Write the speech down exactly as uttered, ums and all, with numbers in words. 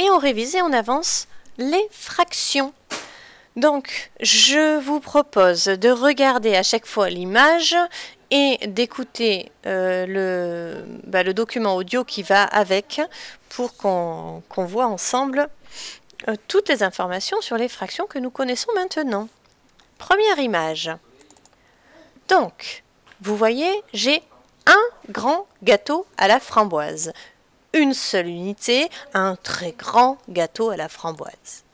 on révise et on avance les fractions. Donc, je vous propose de regarder à chaque fois l'image et d'écouter euh, le, bah, le document audio qui va avec pour qu'on qu'on voit ensemble euh, toutes les informations sur les fractions que nous connaissons maintenant. Première image. Donc, vous voyez, j'ai un grand gâteau à la framboise. Une seule unité, un très grand gâteau à la framboise.